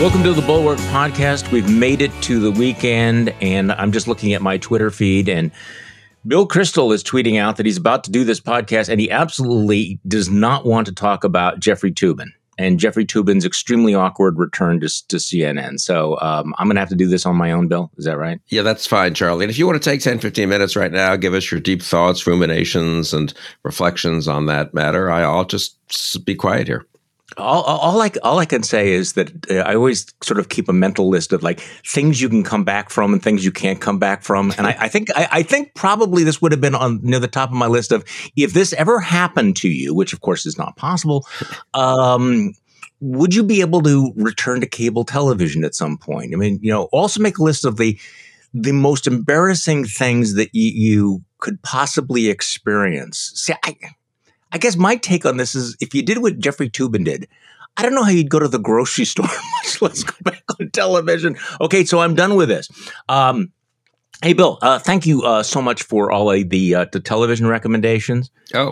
Welcome to the Bulwark Podcast. We've made it to the weekend, and I'm just looking at my Twitter feed, and Bill Kristol is tweeting out that he's about to do this podcast, and he absolutely does not want to talk about Jeffrey Toobin and Jeffrey Toobin's extremely awkward return to CNN. So I'm going to have to do this on my own, Bill. Is that right? Yeah, that's fine, Charlie. And if you want to take 10, 15 minutes right now, give us your deep thoughts, ruminations, and reflections on that matter, I'll just be quiet here. All I can say is that I always sort of keep a mental list of like things you can come back from and things you can't come back from. And I think probably this would have been on near the top of my list of if this ever happened to you, which of course is not possible. Would you be able to return to cable television at some point? I mean, also make a list of the most embarrassing things that you could possibly experience. See, I guess my take on this is if you did what Jeffrey Toobin did, I don't know how you'd go to the grocery store, much less go back on television. Okay, so I'm done with this. Hey, Bill, thank you so much for all of the television recommendations.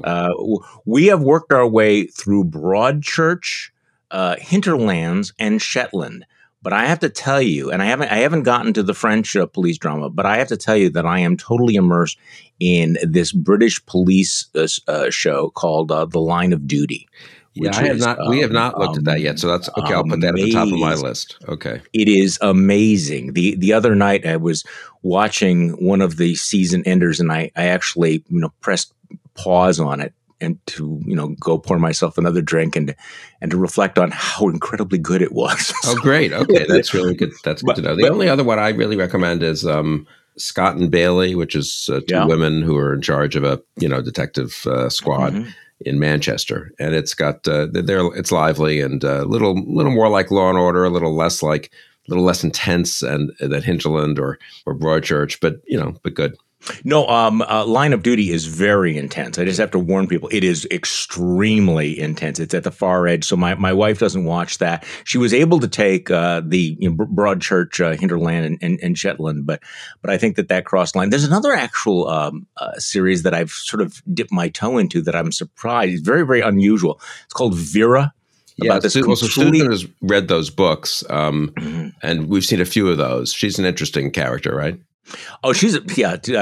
We have worked our way through Broadchurch, Hinterlands, and Shetland. But I have to tell you, and I haven't gotten to the French police drama, but I have to tell you that I am totally immersed in this British police show called The Line of Duty. Yeah, we have not looked at that yet, so that's okay. I'll put that at the top of my list. Okay, it is amazing. The other night I was watching one of the season enders, and I actually pressed pause on it. And to go pour myself another drink and to reflect on how incredibly good it was. Oh, great! Okay, that's really good. That's good to know. The only other one I really recommend is Scott and Bailey, which is two women who are in charge of a detective squad in Manchester, and it's got it's lively and a little more like Law and Order, a little less intense than Hinterland or Broadchurch, but good. No, Line of Duty is very intense. I just have to warn people. It is extremely intense. It's at the far edge. So my wife doesn't watch that. She was able to take the Broadchurch, Hinterland, and Shetland, but I think that crossed line. There's another actual series that I've sort of dipped my toe into that I'm surprised. It's very, very unusual. It's called Vera. Yeah, so Susan has read those books, and we've seen a few of those. She's an interesting character, right? Oh, she's a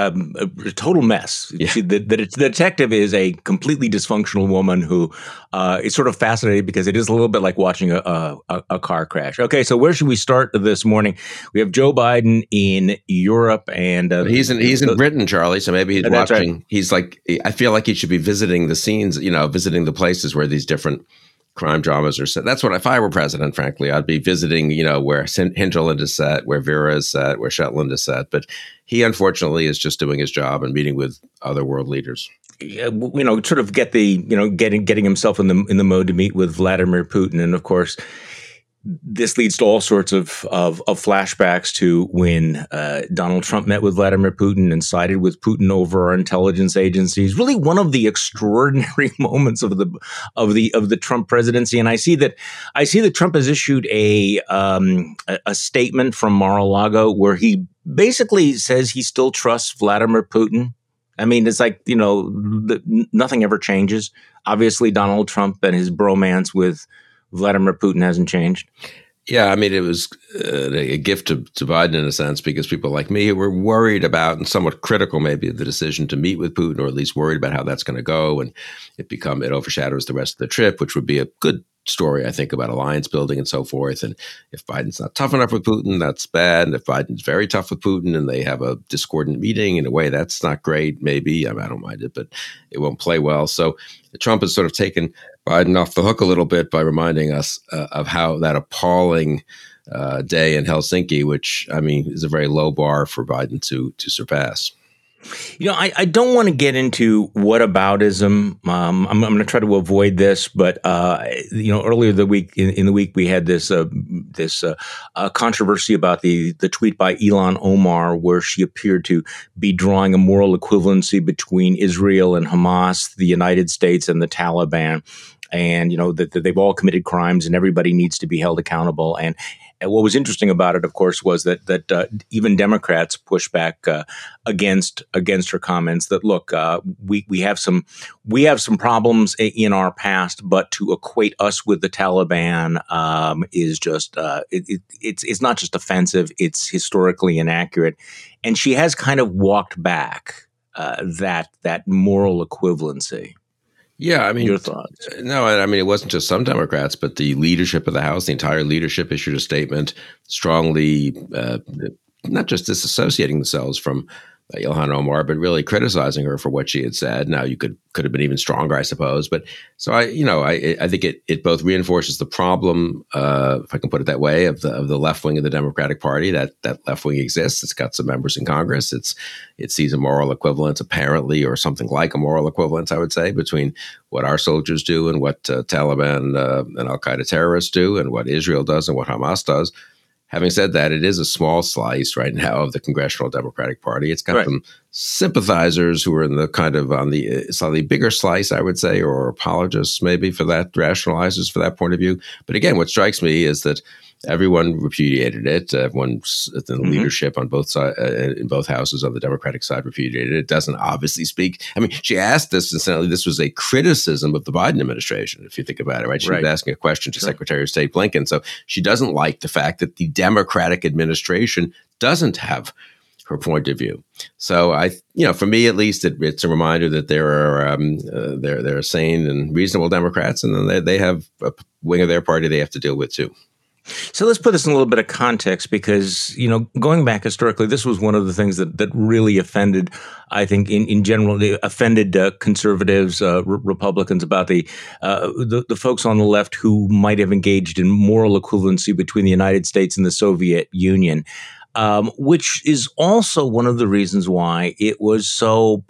total mess. Yeah. The detective is a completely dysfunctional woman who is sort of fascinating because it is a little bit like watching a car crash. Okay, so where should we start this morning? We have Joe Biden in Europe, and he's in Britain, Charlie. So maybe he's watching. Right. He's like, I feel like he should be visiting the scenes, visiting the places where these different crime dramas are set. That's what, if I were president, frankly, I'd be visiting, where Hinterland is set, where Vera is set, where Shetland is set. But he, unfortunately, is just doing his job and meeting with other world leaders. Yeah, sort of get the, getting himself in the mode to meet with Vladimir Putin. And of course, this leads to all sorts of flashbacks to when Donald Trump met with Vladimir Putin and sided with Putin over our intelligence agencies. Really, one of the extraordinary moments of the Trump presidency. And I see that Trump has issued a statement from Mar-a-Lago where he basically says he still trusts Vladimir Putin. I mean, it's like nothing ever changes. Obviously, Donald Trump and his bromance with Vladimir Putin hasn't changed. Yeah, I mean, it was a gift to Biden in a sense, because people like me were worried about and somewhat critical maybe of the decision to meet with Putin, or at least worried about how that's going to go. And it overshadows the rest of the trip, which would be a good story, I think, about alliance building and so forth. And if Biden's not tough enough with Putin, that's bad. And if Biden's very tough with Putin and they have a discordant meeting, in a way, that's not great, maybe. I don't mind it, but it won't play well. So Trump has sort of taken Biden off the hook a little bit by reminding us of how that appalling day in Helsinki, which, I mean, is a very low bar for Biden to surpass. I don't want to get into whataboutism. I'm going to try to avoid this, but earlier in the week we had this controversy about the tweet by Ilhan Omar, where she appeared to be drawing a moral equivalency between Israel and Hamas, the United States and the Taliban, and that they've all committed crimes and everybody needs to be held accountable. And what was interesting about it, of course, was that even Democrats pushed back against her comments. That look, we have some problems in our past, but to equate us with the Taliban is just it's not just offensive; it's historically inaccurate. And she has kind of walked back that moral equivalency. Yeah, I mean, your thoughts? No, I mean, it wasn't just some Democrats, but the leadership of the House, the entire leadership issued a statement strongly not just disassociating themselves from Ilhan Omar, but really criticizing her for what she had said. Now, you could have been even stronger, I suppose. But so I think it both reinforces the problem, if I can put it that way, of the left wing of the Democratic Party. That left wing exists. It's got some members in Congress. It sees a moral equivalence, apparently, or something like a moral equivalence, I would say, between what our soldiers do and what Taliban and Al Qaeda terrorists do, and what Israel does and what Hamas does. Having said that, it is a small slice right now of the Congressional Democratic Party. It's got some sympathizers who are in the kind of on the slightly bigger slice, I would say, or apologists maybe for that, rationalizers for that point of view. But again, what strikes me is that everyone repudiated it. Everyone's in the leadership on both sides, in both houses on the Democratic side, repudiated it. It doesn't obviously speak. I mean, she asked this, incidentally, this was a criticism of the Biden administration, if you think about it, right? She was asking a question to Secretary of State Blinken. So she doesn't like the fact that the Democratic administration doesn't have her point of view. So for me at least, it's a reminder that there are sane and reasonable Democrats, and then they have a wing of their party they have to deal with too. So let's put this in a little bit of context, because, going back historically, this was one of the things that really offended, I think, in general, offended conservatives, Republicans, about the folks on the left who might have engaged in moral equivalency between the United States and the Soviet Union, which is also one of the reasons why it was so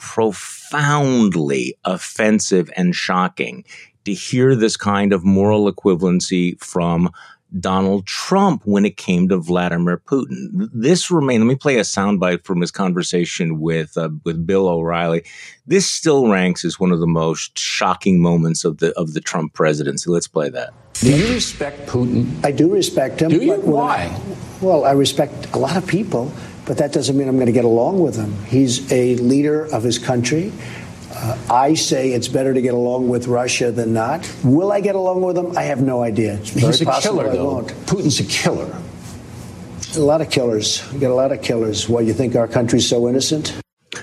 profoundly offensive and shocking to hear this kind of moral equivalency from Donald Trump when it came to Vladimir Putin. This remained. Let me play a soundbite from his conversation with Bill O'Reilly. This still ranks as one of the most shocking moments of the Trump presidency. Let's play that. Do you respect Putin? I do respect him. Do you? Why? Well, I respect a lot of people, but that doesn't mean I'm going to get along with him. He's a leader of his country. I say it's better to get along with Russia than not. Will I get along with him? I have no idea. It's very He's a possible killer, I though. won't. Putin's a killer. A lot of killers. We got a lot of killers. Why, you think our country's so innocent?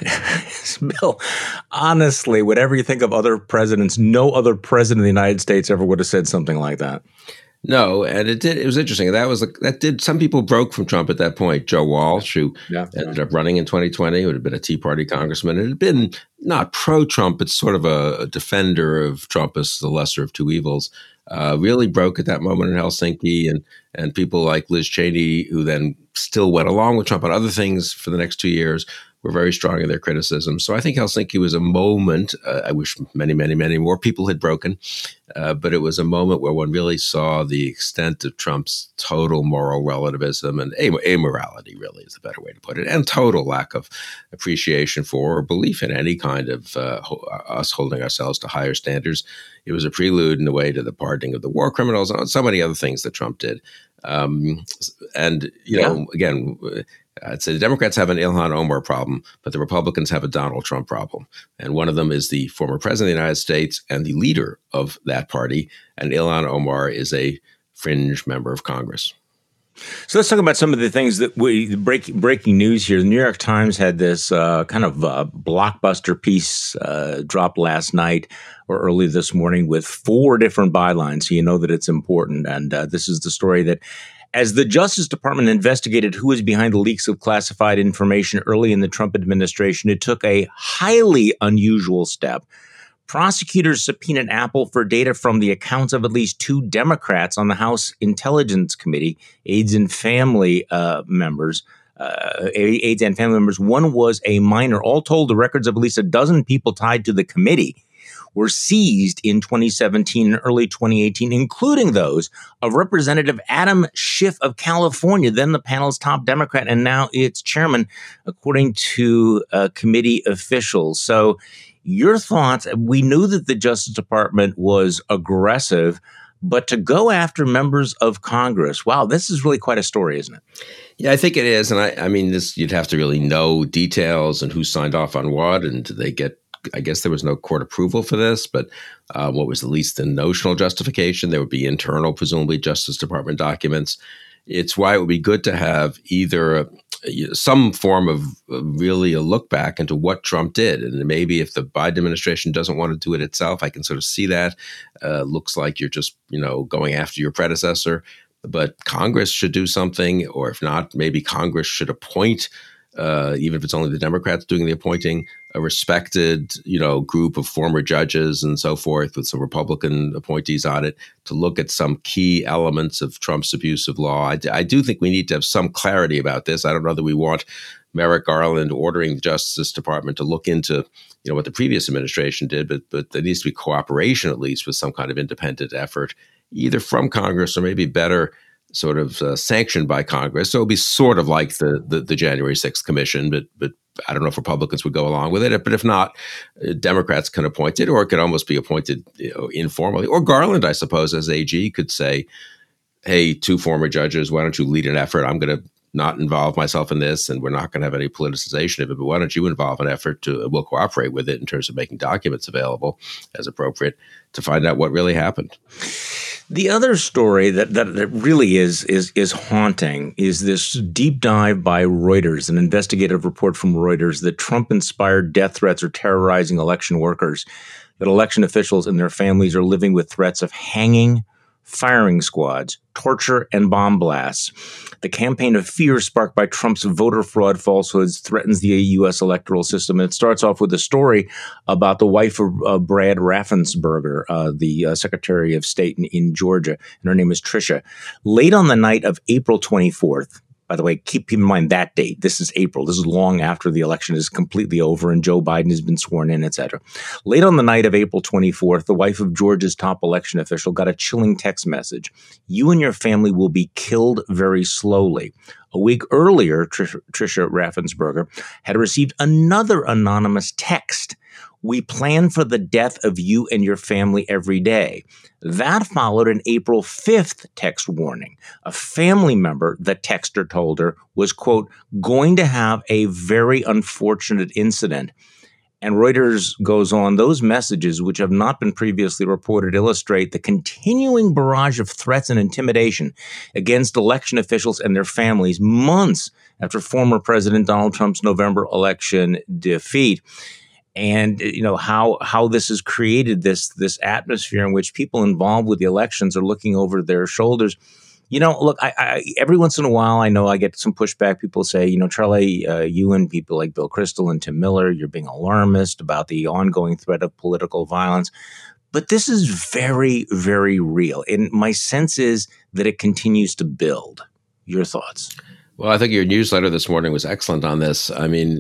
Bill, honestly, whatever you think of other presidents, no other president of the United States ever would have said something like that. No, and it was interesting. Some people broke from Trump at that point. Joe Walsh, who ended up running in 2020, would have been a Tea Party congressman. It had been not pro-Trump, but sort of a defender of Trump as the lesser of two evils. Really broke at that moment in Helsinki, and people like Liz Cheney, who then still went along with Trump on other things for the next 2 years, were very strong in their criticism. So I think Helsinki was a moment. I wish many, many, many more people had broken, but it was a moment where one really saw the extent of Trump's total moral relativism and amorality, really is a better way to put it, and total lack of appreciation for or belief in any kind of us holding ourselves to higher standards. It was a prelude in a way to the pardoning of the war criminals and so many other things that Trump did. Again, I'd say the Democrats have an Ilhan Omar problem, but the Republicans have a Donald Trump problem. And one of them is the former president of the United States and the leader of that party. And Ilhan Omar is a fringe member of Congress. So let's talk about some of the things that breaking news here. The New York Times had this kind of blockbuster piece dropped last night or early this morning with 4 different bylines, so you know that it's important. And this is the story that, as the Justice Department investigated who was behind the leaks of classified information early in the Trump administration, it took a highly unusual step. Prosecutors subpoenaed Apple for data from the accounts of at least 2 Democrats on the House Intelligence Committee, AIDS and family members. One was a minor. All told, the records of at least a dozen people tied to the committee were seized in 2017 and early 2018, including those of Representative Adam Schiff of California, then the panel's top Democrat, and now its chairman, according to committee officials. So your thoughts? We knew that the Justice Department was aggressive, But to go after members of Congress, wow, this is really quite a story, isn't it? Yeah, I think it is. And I mean, this, you'd have to really know details and who signed off on what. And did they get, I guess there was no court approval for this, but what was at least the notional justification? There would be internal, presumably Justice Department documents. It's why it would be good to have either some form of really a look back into what Trump did. And maybe if the Biden administration doesn't want to do it itself, I can sort of see that. Looks like you're just, going after your predecessor. But Congress should do something, or if not, maybe Congress should appoint, even if it's only the Democrats doing the appointing, a respected, group of former judges and so forth with some Republican appointees on it to look at some key elements of Trump's abuse of law. I do think we need to have some clarity about this. I don't know that we want Merrick Garland ordering the Justice Department to look into, what the previous administration did, but there needs to be cooperation, at least, with some kind of independent effort, either from Congress or maybe better sort of sanctioned by Congress. So it would be sort of like the January 6th commission, but I don't know if Republicans would go along with it. But if not, Democrats can appoint it, or it could almost be appointed informally. Or Garland, I suppose, as AG, could say, hey, two former judges, why don't you lead an effort? I'm going to not involve myself in this, and we're not going to have any politicization of it, but why don't you involve an effort we'll cooperate with it in terms of making documents available as appropriate to find out what really happened. The other story that really is haunting is this deep dive by Reuters, an investigative report from Reuters that Trump-inspired death threats are terrorizing election workers, that election officials and their families are living with threats of hanging, firing squads, torture, and bomb blasts. The campaign of fear sparked by Trump's voter fraud falsehoods threatens the U.S. electoral system. And it starts off with a story about the wife of Brad Raffensperger, the Secretary of State in Georgia, and her name is Tricia. Late on the night of April 24th, by the way, keep in mind that date. This is April. This is long after the election is completely over and Joe Biden has been sworn in, etc. Late on the night of April 24th, the wife of Georgia's top election official got a chilling text message. You and your family will be killed very slowly. A week earlier, Tricia Raffensperger had received another anonymous text. We plan for the death of you and your family every day. That followed an April 5th text warning. A family member, the texter told her, was, quote, going to have a very unfortunate incident. And Reuters goes on, those messages, which have not been previously reported, illustrate the continuing barrage of threats and intimidation against election officials and their families months after former President Donald Trump's November election defeat. And, how this has created this atmosphere in which people involved with the elections are looking over their shoulders. Look, I every once in a while, I know I get some pushback. People say, Charlie, you and people like Bill Kristol and Tim Miller, you're being alarmist about the ongoing threat of political violence. But this is very, very real. And my sense is that it continues to build. Your thoughts? Well, I think your newsletter this morning was excellent on this. I mean,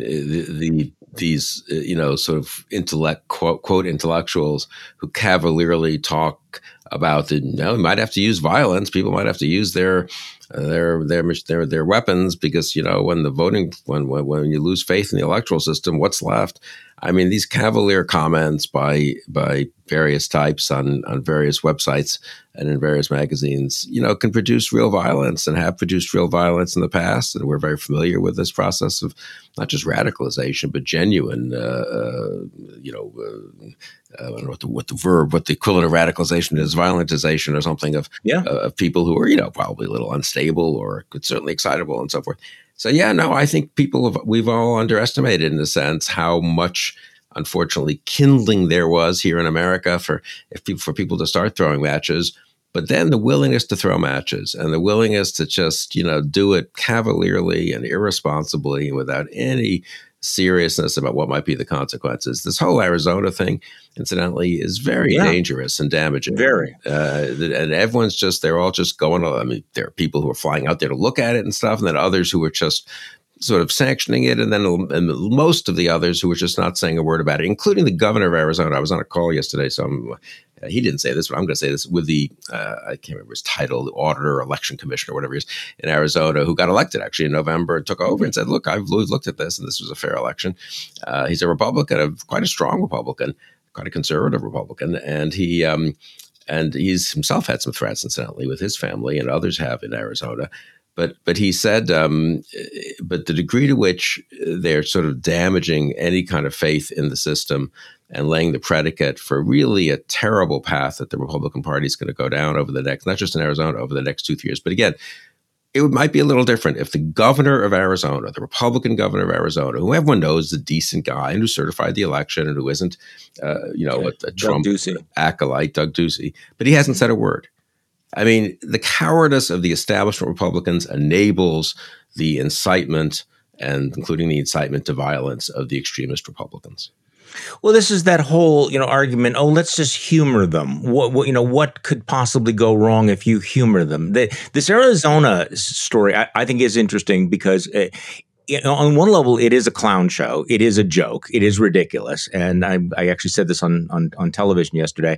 these sort of quote intellectuals who cavalierly talk about we might have to use violence. People might have to use their weapons because when you lose faith in the electoral system, what's left? I mean, these cavalier comments by various types on various websites and in various magazines, can produce real violence and have produced real violence in the past. And we're very familiar with this process of not just radicalization, but genuine, I don't know what the equivalent of radicalization is, violentization or something of people who are, probably a little unstable or certainly excitable and so forth. So, I think we've all underestimated in a sense how much, unfortunately, kindling there was here in America for people to start throwing matches. But then the willingness to throw matches and the willingness to just, do it cavalierly and irresponsibly without any seriousness about what might be the consequences. This whole Arizona thing, incidentally, is very dangerous and damaging. Very. And they're all just going to, I mean, there are people who are flying out there to look at it and stuff, and then others who are just sort of sanctioning it, and most of the others who were just not saying a word about it, including the governor of Arizona. I was on a call yesterday, so he didn't say this, but I'm going to say this with the, I can't remember his title, the auditor, election commissioner, whatever he is, in Arizona, who got elected actually in November and took over and said, look, I've looked at this and this was a fair election. He's a Republican, quite a strong Republican, quite a conservative Republican. And he And he's himself had some threats, incidentally, with his family, and others have in Arizona. But he said, but the degree to which they're sort of damaging any kind of faith in the system and laying the predicate for really a terrible path that the Republican Party is going to go down over the next, not just in Arizona, over the next 2-3 years. But again, it might be a little different if the governor of Arizona, the Republican governor of Arizona, who everyone knows is a decent guy and who certified the election and who isn't, a Trump acolyte, Doug Ducey, but he hasn't said a word. I mean, the cowardice of the establishment Republicans enables the incitement, and including the incitement to violence of the extremist Republicans. Well, this is that whole, argument. Oh, let's just humor them. What could possibly go wrong if you humor them? This Arizona story, I think, is interesting because on one level, it is a clown show. It is a joke. It is ridiculous. And I actually said this on television yesterday.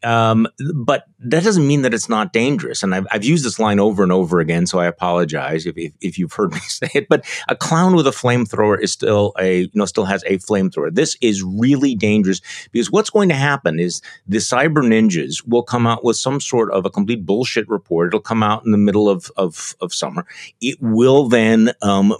But that doesn't mean that it's not dangerous. And I've used this line over and over again, so I apologize if you've heard me say it. But a clown with a flamethrower is still still has a flamethrower. This is really dangerous because what's going to happen is the cyber ninjas will come out with some sort of a complete bullshit report. It'll come out in the middle of summer. It will then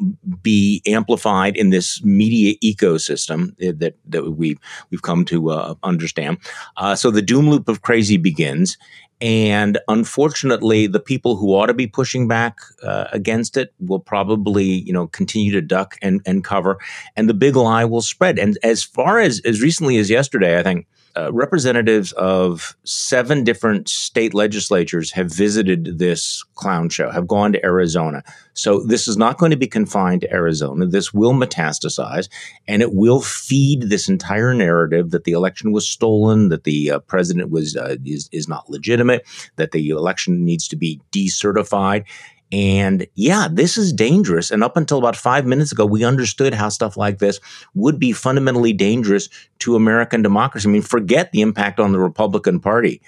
be amplified in this media ecosystem that we've come to understand. So the doom loop of crazy begins. And unfortunately, the people who ought to be pushing back against it will probably, continue to duck and cover, and the big lie will spread. And as far as recently as yesterday, I think representatives of 7 different state legislatures have visited this clown show, have gone to Arizona. So this is not going to be confined to Arizona. This will metastasize, and it will feed this entire narrative that the election was stolen, that the president is not legitimate, that the election needs to be decertified. And yeah, this is dangerous. And up until about 5 minutes ago, we understood how stuff like this would be fundamentally dangerous to American democracy. I mean, forget the impact on the Republican Party.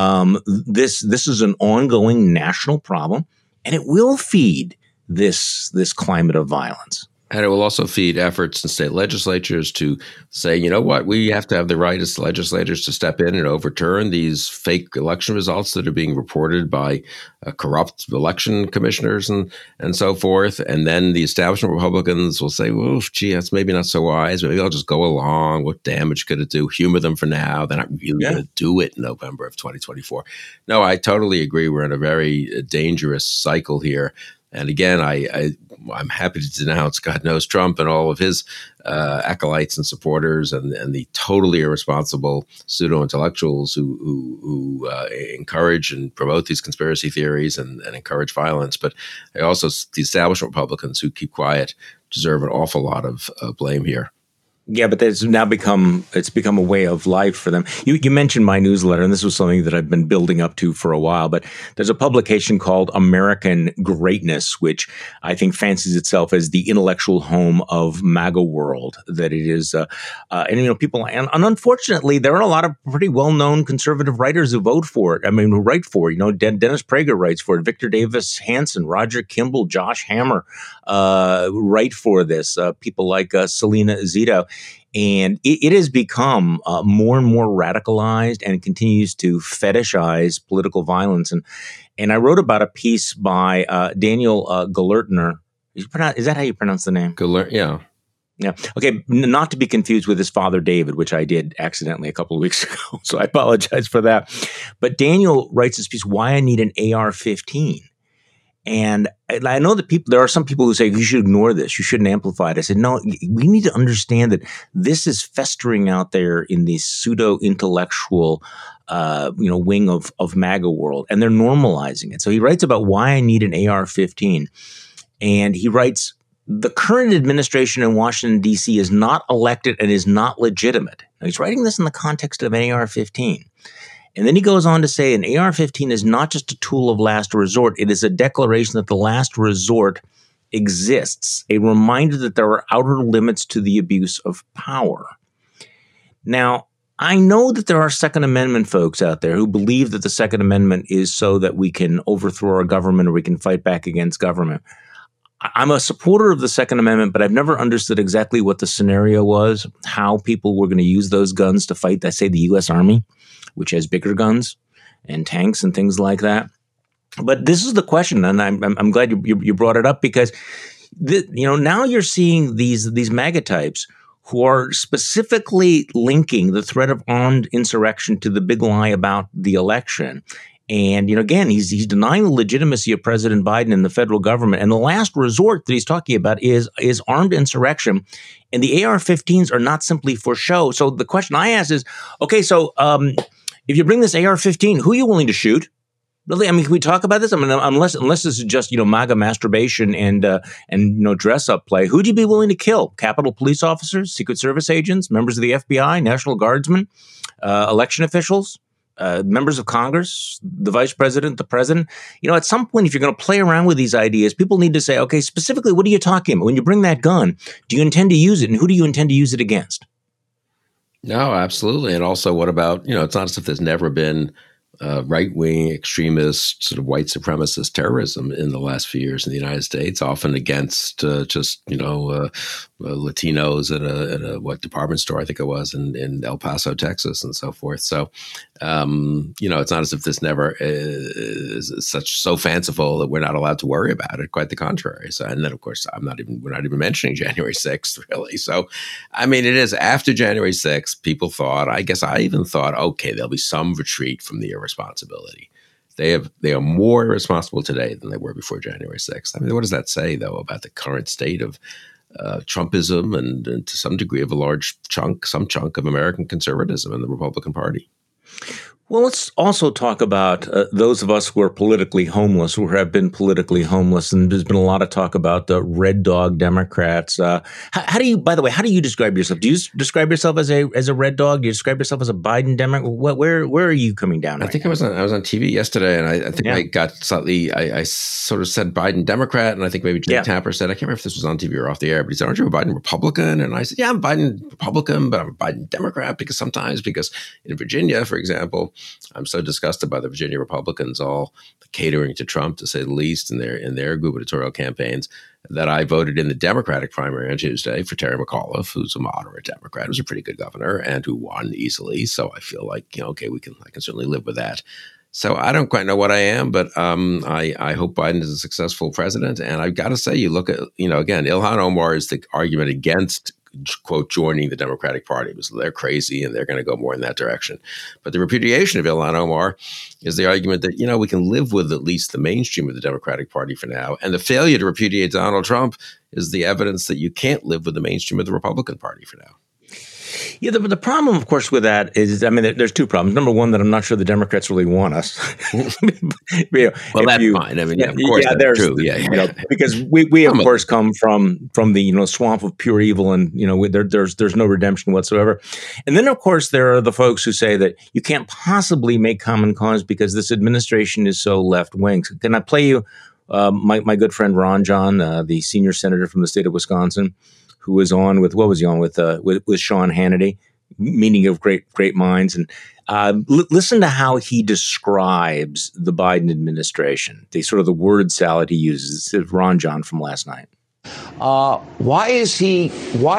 This is an ongoing national problem, and it will feed this climate of violence. And it will also feed efforts in state legislatures to say, you know what, we have to have the right as legislators to step in and overturn these fake election results that are being reported by corrupt election commissioners and so forth. And then the establishment Republicans will say, well, gee, that's maybe not so wise. Maybe I'll just go along. What damage could it do? Humor them for now. They're not really going to do it in November of 2024. No, I totally agree. We're in a very dangerous cycle here. And again, I'm happy to denounce, God knows, Trump and all of his acolytes and supporters and the totally irresponsible pseudo-intellectuals who encourage and promote these conspiracy theories and encourage violence. But also the establishment Republicans who keep quiet deserve an awful lot of blame here. Yeah, but it's become a way of life for them. You mentioned my newsletter, and this was something that I've been building up to for a while, but there's a publication called American Greatness, which I think fancies itself as the intellectual home of MAGA world, that it is, people, and unfortunately, there are a lot of pretty well-known conservative writers who vote for it. I mean, who write for it. Dennis Prager writes for it. Victor Davis Hanson, Roger Kimball, Josh Hammer write for this. People like Selena Zito. And it has become more and more radicalized and continues to fetishize political violence. And I wrote about a piece by Daniel Gellertner. Is that how you pronounce the name? Yeah. Yeah. Okay. Not to be confused with his father, David, which I did accidentally a couple of weeks ago. So I apologize for that. But Daniel writes this piece, Why I Need an AR-15. And I know that there are some people who say you should ignore this, you shouldn't amplify it. I said, no, we need to understand that this is festering out there in the pseudo-intellectual, wing of MAGA world, and they're normalizing it. So he writes about why I need an AR-15, and he writes, the current administration in Washington, D.C. is not elected and is not legitimate. Now, he's writing this in the context of an AR-15. And then he goes on to say an AR-15 is not just a tool of last resort. It is a declaration that the last resort exists, a reminder that there are outer limits to the abuse of power. Now, I know that there are Second Amendment folks out there who believe that the Second Amendment is so that we can overthrow our government or we can fight back against government. I'm a supporter of the Second Amendment, but I've never understood exactly what the scenario was, how people were going to use those guns to fight, let's say, the U.S. Army, which has bigger guns. and tanks and things like that. But this is the question, and I'm glad you brought it up, because now you're seeing these MAGA types who are specifically linking the threat of armed insurrection to the big lie about the election. And, again, he's denying the legitimacy of President Biden and the federal government. And the last resort that he's talking about is armed insurrection. And the AR-15s are not simply for show. So the question I ask is, okay, so if you bring this AR-15, who are you willing to shoot? Really? I mean, can we talk about this? I mean, unless this is just, MAGA masturbation and dress up play, who'd you be willing to kill? Capitol police officers, Secret Service agents, members of the FBI, National Guardsmen, election officials, members of Congress, the vice president, the president. At some point, if you're going to play around with these ideas, people need to say, okay, specifically, what are you talking about? When you bring that gun, do you intend to use it, and who do you intend to use it against? No, absolutely. And also, what about, it's not as if there's never been right-wing extremist sort of white supremacist terrorism in the last few years in the United States, often against Latinos at a department store, I think it was, in El Paso, Texas, and so forth. So, it's not as if this never is so fanciful that we're not allowed to worry about it. Quite the contrary. So, and then of course, we're not even mentioning January 6th, really. So, I mean, it is after January 6th, people thought, I guess I even thought, okay, there'll be some retreat from the irresponsibility. They are more irresponsible today than they were before January 6th. I mean, what does that say, though, about the current state of Trumpism and to some degree of some chunk of American conservatism in the Republican Party? Well, let's also talk about those of us who are politically homeless, who have been politically homeless. And there's been a lot of talk about the red dog Democrats. How do you describe yourself? Do you describe yourself as a red dog? Do you describe yourself as a Biden Democrat? Where are you coming down? I think I was on TV yesterday, and I think I got slightly. I sort of said Biden Democrat, and I think maybe Jake Tapper said, I can't remember if this was on TV or off the air, but he said, "Aren't you a Biden Republican?" And I said, "Yeah, I'm a Biden Republican, but I'm a Biden Democrat because in Virginia, for example, I'm so disgusted by the Virginia Republicans all catering to Trump, to say the least, in their gubernatorial campaigns, that I voted in the Democratic primary on Tuesday for Terry McAuliffe, who's a moderate Democrat, who's a pretty good governor, and who won easily. So I feel like, okay, I can certainly live with that. So I don't quite know what I am, but I hope Biden is a successful president. And I've got to say, you look at, again, Ilhan Omar is the argument against, quote, joining the Democratic Party, because they're crazy and they're going to go more in that direction. But the repudiation of Ilhan Omar is the argument that, we can live with at least the mainstream of the Democratic Party for now. And the failure to repudiate Donald Trump is the evidence that you can't live with the mainstream of the Republican Party for now. Yeah, the problem, of course, with that is, there's two problems. Number one, that I'm not sure the Democrats really want us. Well, that's fine. I mean, of course, that's true. Because we of course come from the swamp of pure evil, and there's no redemption whatsoever. And then, of course, there are the folks who say that you can't possibly make common cause because this administration is so left wing. Can I play you my good friend Ron John, the senior senator from the state of Wisconsin, who was on with Sean Hannity, meeting of great minds, and listen to how he describes the Biden administration. The word salad he uses. It's Ron John from last night. Why is he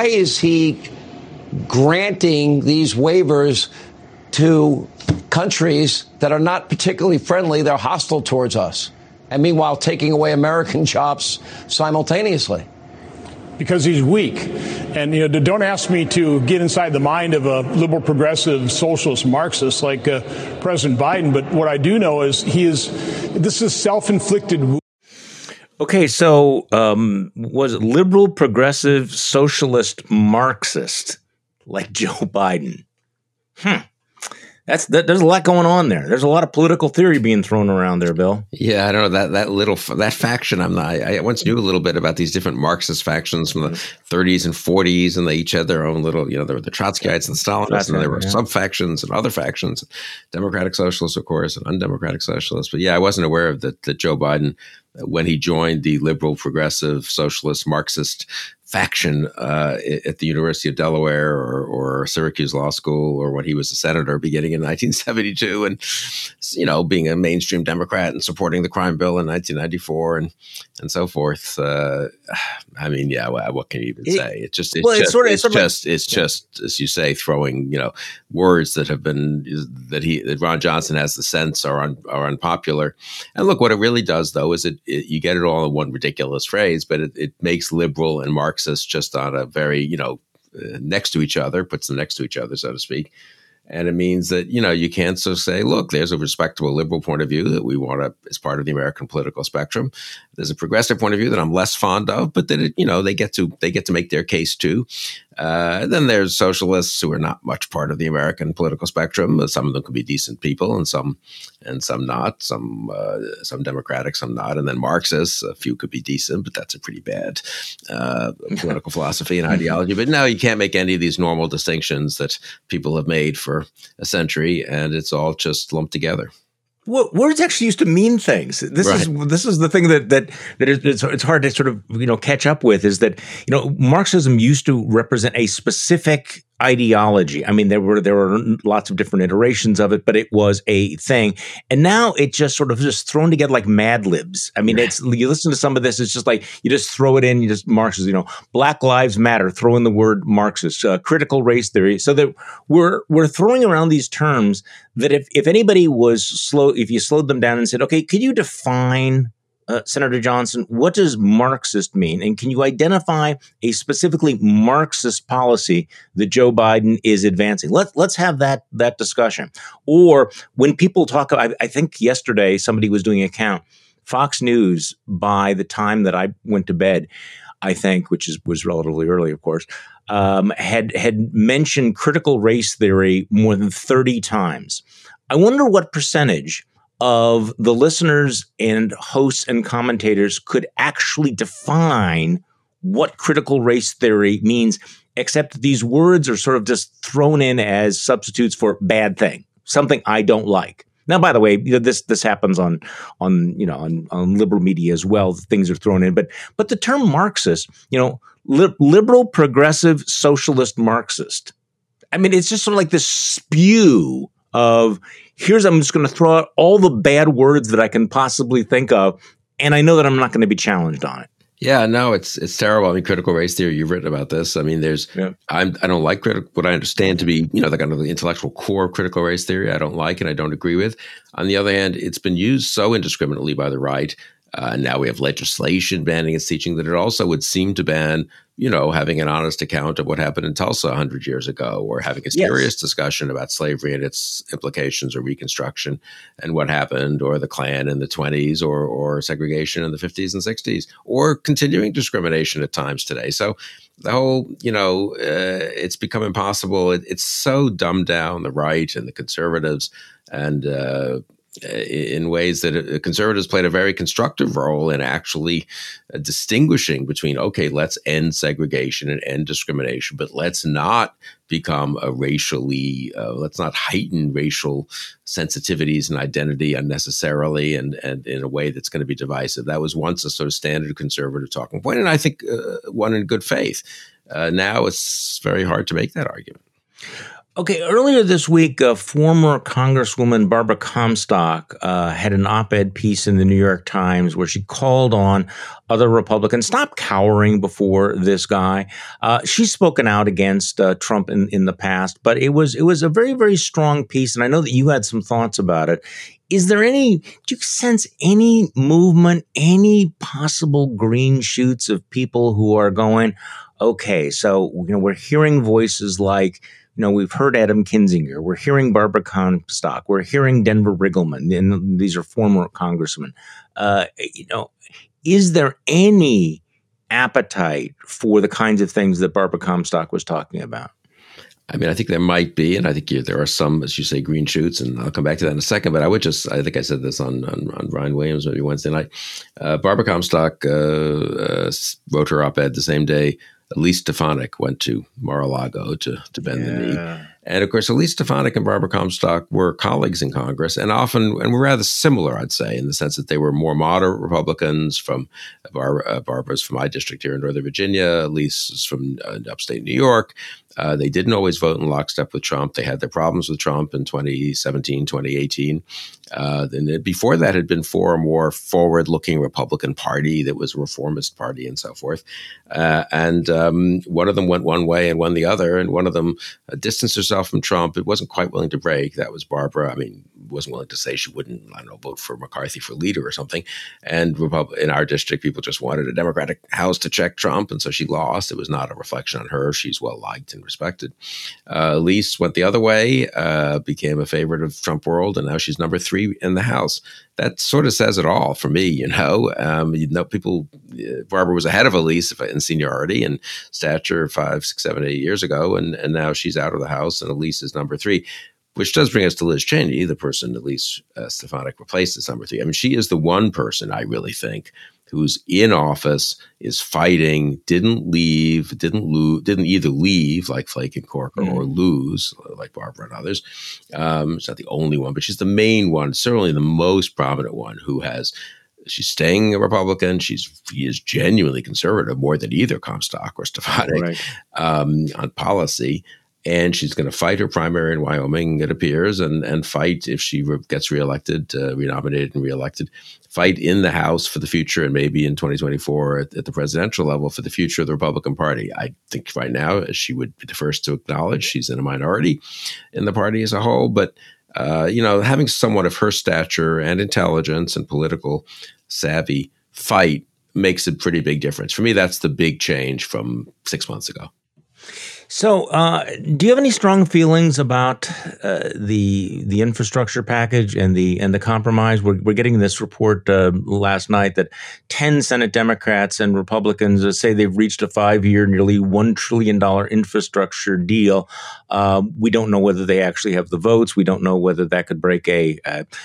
granting these waivers to countries that are not particularly friendly? They're hostile towards us, and meanwhile taking away American jobs simultaneously. Because he's weak. And, don't ask me to get inside the mind of a liberal, progressive, socialist, Marxist like President Biden. But what I do know is this is self-inflicted. Okay, so was it liberal, progressive, socialist, Marxist like Joe Biden? There's a lot going on there. There's a lot of political theory being thrown around there, Bill. Yeah, I don't know that faction. I once knew a little bit about these different Marxist factions from the 30s and 40s, and they each had their own little. There were the Trotskyites and Stalinists, and there were sub factions and other factions, Democratic Socialists, of course, and undemocratic Socialists. But yeah, I wasn't aware of that Joe Biden, when he joined the liberal, progressive, socialist, Marxist faction at the University of Delaware or Syracuse Law School, or when he was a senator beginning in 1972, and being a mainstream Democrat and supporting the crime bill in 1994 and so forth. I mean, yeah, what can you even say? It's just as you say, throwing words that Ron Johnson has the sense are unpopular. And look, what it really does, though, is you get it all in one ridiculous phrase, but it makes liberal and Marxist just on a very next to each other, puts them next to each other, so to speak. And it means that, you can't so say, look, there's a respectable liberal point of view that we want as part of the American political spectrum. There's a progressive point of view that I'm less fond of, but that, they get to make their case too. Then there's socialists who are not much part of the American political spectrum. Some of them could be decent people and some not, some democratic, some not. And then Marxists, a few could be decent, but that's a pretty bad political philosophy and ideology. But no, you can't make any of these normal distinctions that people have made for a century, and it's all just lumped together. Well, words actually used to mean things. This is the thing that it's hard to sort of catch up with, is that Marxism used to represent a specific ideology. I mean, there were lots of different iterations of it, but it was a thing. And now it just sort of thrown together like Mad Libs. I mean, you listen to some of this, it's just like you just throw it in, you just Marxist, Black Lives Matter, throw in the word Marxist, critical race theory. So that we're throwing around these terms that if anybody was slow, if you slowed them down and said, okay, could you define Senator Johnson, what does Marxist mean? And can you identify a specifically Marxist policy that Joe Biden is advancing? Let's have that discussion. Or when people talk, I think yesterday somebody was doing a count. Fox News, by the time that I went to bed, I think, which was relatively early, of course, had mentioned critical race theory more than 30 times. I wonder what percentage of the listeners and hosts and commentators could actually define what critical race theory means, except that these words are sort of just thrown in as substitutes for bad thing, something I don't like. Now, by the way, this happens on liberal media as well. Things are thrown in, but the term Marxist, liberal, progressive, socialist, Marxist. I mean, it's just sort of like this spew of I'm just going to throw out all the bad words that I can possibly think of, and I know that I'm not going to be challenged on it. Yeah, no, it's terrible. I mean, critical race theory, you've written about this. I mean, I don't like what I understand to be, the kind of the intellectual core of critical race theory. I don't like and I don't agree with. On the other hand, it's been used so indiscriminately by the right. And now we have legislation banning its teaching that it also would seem to ban, having an honest account of what happened in Tulsa 100 years ago, or having a serious discussion about slavery and its implications, or Reconstruction and what happened, or the Klan in the 20s, or segregation in the 50s and 60s, or continuing discrimination at times today. So the whole, it's become impossible. It's so dumbed down, the right and the conservatives, and in ways that conservatives played a very constructive role in actually distinguishing between, okay, let's end segregation and end discrimination, but let's not become let's not heighten racial sensitivities and identity unnecessarily and in a way that's going to be divisive. That was once a sort of standard conservative talking point, and I think one in good faith. Now it's very hard to make that argument. Okay, earlier this week, former Congresswoman Barbara Comstock had an op-ed piece in the New York Times where she called on other Republicans, stop cowering before this guy. She's spoken out against Trump in the past, but it was a very, very strong piece, and I know that you had some thoughts about it. Do you sense any movement, any possible green shoots of people who are going, okay, so we're hearing voices like, we've heard Adam Kinzinger. We're hearing Barbara Comstock. We're hearing Denver Riggleman. And these are former congressmen. Is there any appetite for the kinds of things that Barbara Comstock was talking about? I mean, I think there might be, and I think there are some, as you say, green shoots, and I'll come back to that in a second. But I think I said this on Brian Williams maybe Wednesday night. Barbara Comstock wrote her op-ed the same day Elise Stefanik went to Mar-a-Lago to bend the knee. And of course, Elise Stefanik and Barbara Comstock were colleagues in Congress, and were rather similar, I'd say, in the sense that they were more moderate Republicans. From Barbara's from my district here in Northern Virginia, Elise is from upstate New York. They didn't always vote in lockstep with Trump. They had their problems with Trump in 2017, 2018. And before that had been for a more forward-looking Republican Party that was a reformist party and so forth. And one of them went one way and one the other, and one of them distanced herself from Trump. It wasn't quite willing to break. That was Barbara. I mean, wasn't willing to say she wouldn't, I don't know, vote for McCarthy for leader or something. And in our district, people just wanted a Democratic House to check Trump, and so she lost. It was not a reflection on her. She's well-liked and respected. Elise went the other way, became a favorite of Trump world, and now she's number 3 in the House. That sort of says it all for me, people, Barbara was ahead of Elise in seniority and stature 5, 6, 7, 8 years ago, and now she's out of the House, and Elise is number 3. Which does bring us to Liz Cheney, the person Elise Stefanik replaced as number 3. I mean, she is the one person, I really think, who's in office, is fighting, didn't either leave like Flake and Corker or lose like Barbara and others. She's not the only one, but she's the main one, certainly the most prominent one she's staying a Republican. She is genuinely conservative, more than either Comstock or Stefanik on policy. And she's going to fight her primary in Wyoming, it appears, and fight if she gets reelected, renominated and reelected, fight in the House for the future, and maybe in 2024 at the presidential level for the future of the Republican Party. I think right now she would be the first to acknowledge she's in a minority in the party as a whole. But, having someone of her stature and intelligence and political savvy fight makes a pretty big difference. For me, that's the big change from 6 months ago. So, do you have any strong feelings about the infrastructure package and the compromise? We're getting this report last night that 10 Senate Democrats and Republicans say they've reached a 5-year, nearly $1 trillion infrastructure deal. We don't know whether they actually have the votes. We don't know whether that could break a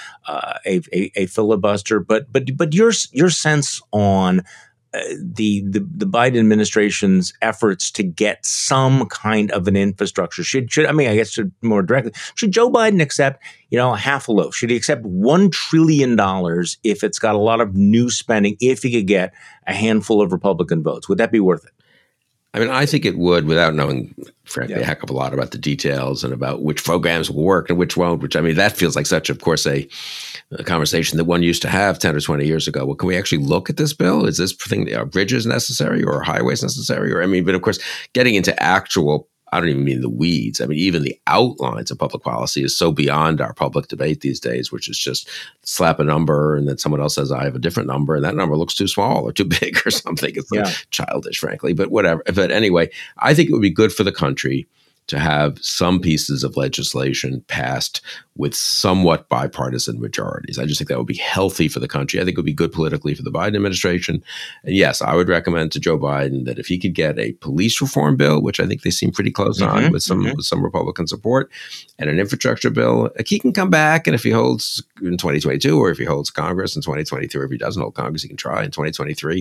filibuster. But your sense on the Biden administration's efforts to get some kind of an infrastructure should more directly, should Joe Biden accept, half a loaf? Should he accept $1 trillion if it's got a lot of new spending, if he could get a handful of Republican votes? Would that be worth it? I mean, I think it would, without knowing, frankly, a heck of a lot about the details and about which programs will work and which won't, that feels like such, of course, a conversation that one used to have 10 or 20 years ago. Well, can we actually look at this bill? Is this thing, are bridges necessary or are highways necessary? But of course, getting into actual, I don't even mean the weeds. Even the outlines of public policy is so beyond our public debate these days, which is just slap a number and then someone else says, I have a different number, and that number looks too small or too big or something. It's childish, frankly, but whatever. But anyway, I think it would be good for the country to have some pieces of legislation passed with somewhat bipartisan majorities. I just think that would be healthy for the country. I think it would be good politically for the Biden administration. And yes, I would recommend to Joe Biden that if he could get a police reform bill, which I think they seem pretty close on with some Republican support, and an infrastructure bill, he can come back. And if he holds in 2022, or if he holds Congress in 2023, or if he doesn't hold Congress, he can try in 2023.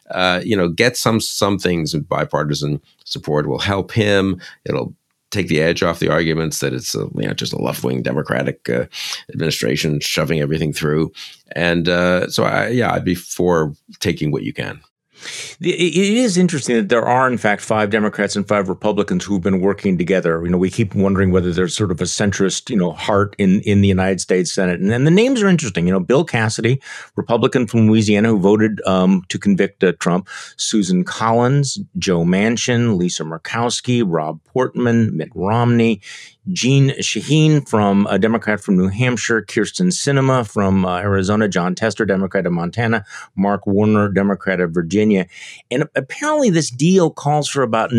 Get some things in bipartisan support will help him. It'll take the edge off the arguments that it's just a left-wing Democratic administration shoving everything through. And so I'd be for taking what you can. It is interesting that there are, in fact, 5 Democrats and 5 Republicans who've been working together. We keep wondering whether there's sort of a centrist, heart in the United States Senate. And then the names are interesting. Bill Cassidy, Republican from Louisiana, who voted to convict Trump, Susan Collins, Joe Manchin, Lisa Murkowski, Rob Portman, Mitt Romney, Jeanne Shaheen, from a Democrat from New Hampshire, Kyrsten Sinema from Arizona, John Tester, Democrat of Montana, Mark Warner, Democrat of Virginia. And apparently this deal calls for about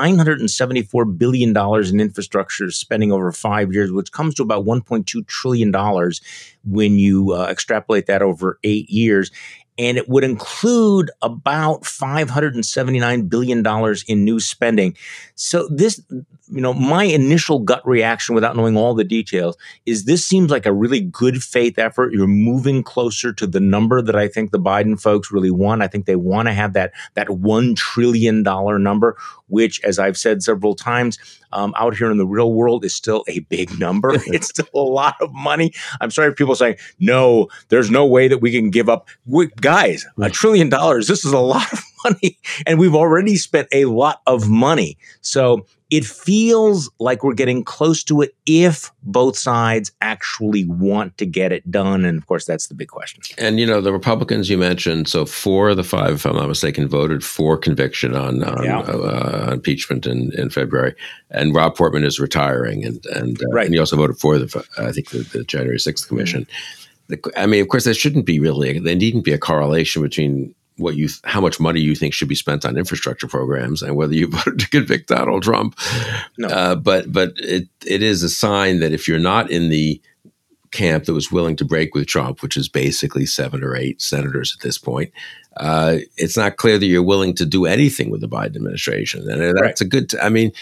$974 billion in infrastructure spending over 5 years, which comes to about $1.2 trillion when you extrapolate that over 8 years. And it would include about $579 billion in new spending. So this, my initial gut reaction without knowing all the details is this seems like a really good faith effort. You're moving closer to the number that I think the Biden folks really want. I think they want to have that $1 trillion number. which, as I've said several times, out here in the real world is still a big number. It's still a lot of money. I'm sorry if people are saying, no, there's no way that we can give up. Guys, $1 trillion, this is a lot of money. And we've already spent a lot of money. So it feels like we're getting close to it if both sides actually want to get it done. And of course, that's the big question. And, the Republicans you mentioned, so 4 of the 5, if I'm not mistaken, voted for conviction on impeachment in February. And Rob Portman is retiring. And he also voted for the January 6th commission. Of course, there needn't be a correlation between how much money you think should be spent on infrastructure programs and whether you voted to convict Donald Trump. No. But it is a sign that if you're not in the camp that was willing to break with Trump, which is basically 7 or 8 senators at this point, it's not clear that you're willing to do anything with the Biden administration. And that's a good,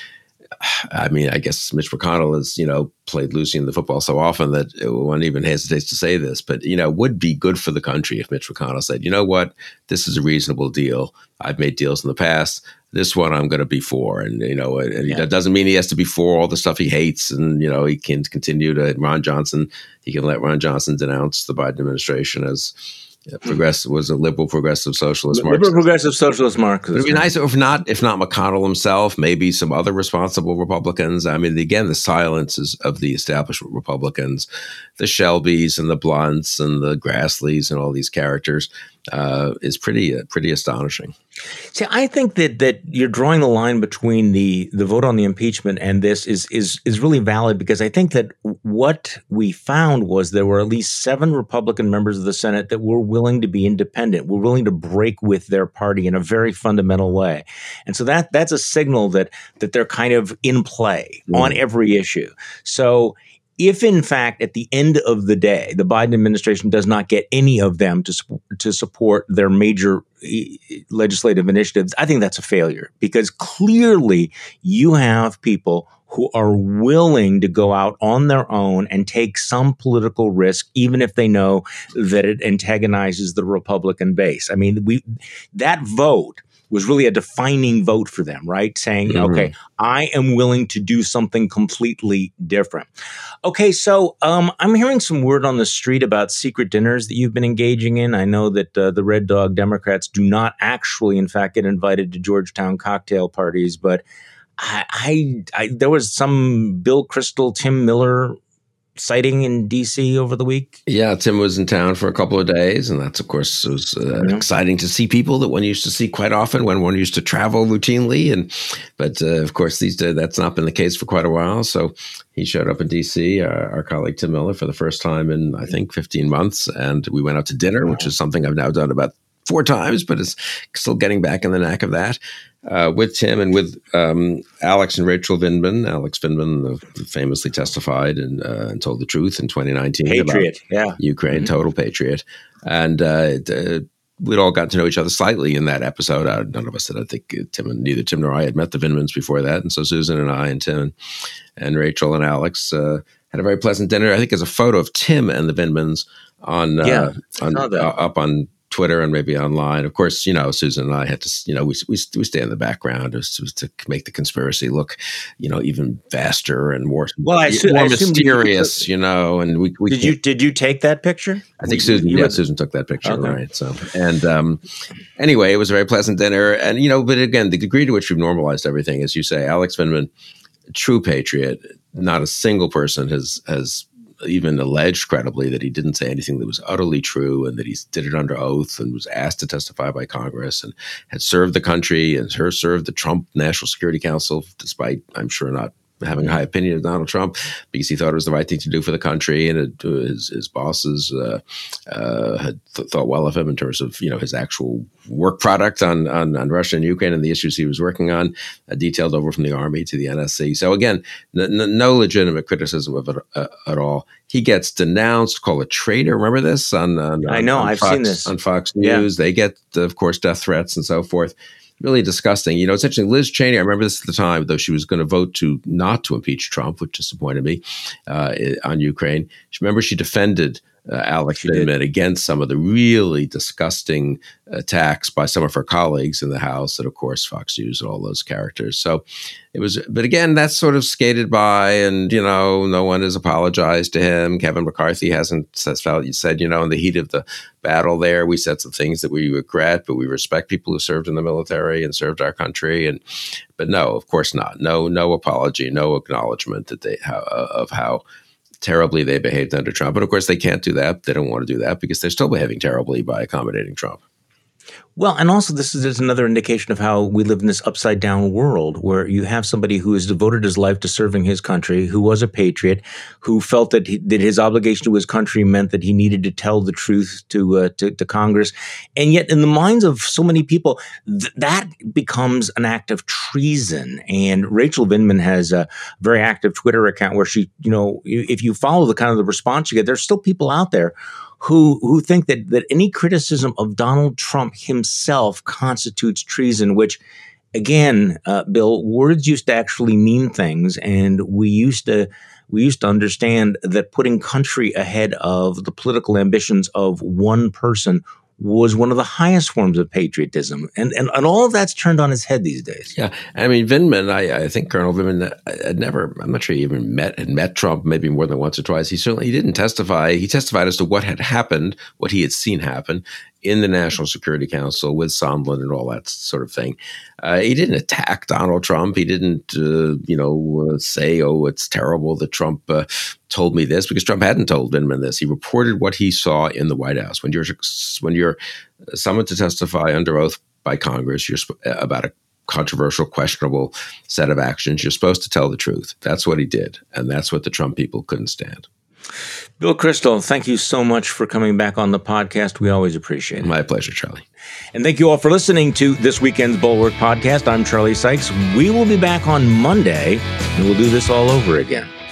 I guess Mitch McConnell has, played Lucy in the football so often that one even hesitates to say this, but, it would be good for the country if Mitch McConnell said, you know what, this is a reasonable deal. I've made deals in the past. This one I'm going to be for. And, that doesn't mean he has to be for all the stuff he hates. And, he can continue to Ron Johnson. He can let Ron Johnson denounce the Biden administration as was a liberal progressive socialist Marxist. Liberal progressive socialist Marxist. It'd be nice if not McConnell himself, maybe some other responsible Republicans. Again, the silences of the establishment Republicans, the Shelbys and the Blunts and the Grassleys and all these characters is pretty astonishing. See, I think that you're drawing the line between the vote on the impeachment and this is really valid, because I think that what we found was there were at least 7 Republican members of the Senate that were willing to be independent, were willing to break with their party in a very fundamental way. And so that's a signal that they're kind of in play on every issue. So if, in fact, at the end of the day, the Biden administration does not get any of them to support their major legislative initiatives, I think that's a failure, because clearly you have people who are willing to go out on their own and take some political risk, even if they know that it antagonizes the Republican base. That vote was really a defining vote for them, right? Saying, okay, I am willing to do something completely different. Okay, so I'm hearing some word on the street about secret dinners that you've been engaging in. I know that the Red Dog Democrats do not actually, in fact, get invited to Georgetown cocktail parties, but there was some Bill Kristol, Tim Miller sighting in D.C. over the week. Yeah, Tim was in town for a couple of days, and that's, of course, it was exciting to see people that one used to see quite often when one used to travel routinely. But of course, these days that's not been the case for quite a while. So he showed up in D.C., our colleague Tim Miller, for the first time in, I think, 15 months. And we went out to dinner, which is something I've now done about 4 times, but is still getting back in the knack of that. With Tim and with Alex and Rachel Vindman. Alex Vindman famously testified and told the truth in 2019 Patriot, about Ukraine, total patriot. And we'd all gotten to know each other slightly in that episode. None of us had, I think, neither Tim nor I had met the Vindmans before that. And so Susan and I and Tim and Rachel and Alex had a very pleasant dinner. I think there's a photo of Tim and the Vindmans up on Twitter and maybe online. Of course, Susan and I had to, we stay in the background to make the conspiracy look, even vaster and more mysterious, and we did you take that picture? I think Susan took that picture. Okay. Right. So, and anyway, it was a very pleasant dinner. And, but again, the degree to which we've normalized everything, as you say, Alex Vindman, true patriot, not a single person has even alleged credibly that he didn't say anything that was utterly true, and that he did it under oath and was asked to testify by Congress and had served the country and served the Trump National Security Council, despite, I'm sure, not having a high opinion of Donald Trump, because he thought it was the right thing to do for the country, and his bosses had thought well of him in terms of his actual work product on Russia and Ukraine and the issues he was working on, detailed over from the Army to the NSC. So again, no legitimate criticism of it at all. He gets denounced, called a traitor. Remember this I've seen this on Fox News. Yeah. They get, of course, death threats and so forth. Really disgusting. It's interesting. Liz Cheney, I remember this at the time, though she was going to vote not to impeach Trump, which disappointed me, on Ukraine. Remember, she defended Alex Vindman against some of the really disgusting attacks by some of her colleagues in the House, and of course Fox News and all those characters. So it was, but again, that's sort of skated by, and no one has apologized to him. Kevin McCarthy hasn't said, in the heat of the battle there, we said some things that we regret, but we respect people who served in the military and served our country. But no, of course not. No apology, no acknowledgement that of how terribly they behaved under Trump. And of course, they can't do that. They don't want to do that because they're still behaving terribly by accommodating Trump. Well, and also this is another indication of how we live in this upside down world where you have somebody who has devoted his life to serving his country, who was a patriot, who felt that his obligation to his country meant that he needed to tell the truth to Congress. And yet in the minds of so many people, that becomes an act of treason. And Rachel Vindman has a very active Twitter account where she, if you follow the kind of the response you get, there's still people out there who think that any criticism of Donald Trump himself constitutes treason, which, again, Bill, words used to actually mean things, and we used to understand that putting country ahead of the political ambitions of one person was one of the highest forms of patriotism. And all of that's turned on its head these days. Yeah. I mean, Vindman, I think Colonel Vindman I'm not sure he even met Trump maybe more than once or twice. He didn't testify. He testified as to what had happened, what he had seen happen in the National Security Council with Sondland and all that sort of thing. He didn't attack Donald Trump. He didn't, say, oh, it's terrible that Trump told me this, because Trump hadn't told Vindman this. He reported what he saw in the White House. When you're summoned to testify under oath by Congress, about a controversial, questionable set of actions, you're supposed to tell the truth. That's what he did, and that's what the Trump people couldn't stand. Bill Kristol, thank you so much for coming back on the podcast. We always appreciate it. My pleasure, Charlie. And thank you all for listening to this weekend's Bulwark podcast. I'm Charlie Sykes. We will be back on Monday, and we'll do this all over again.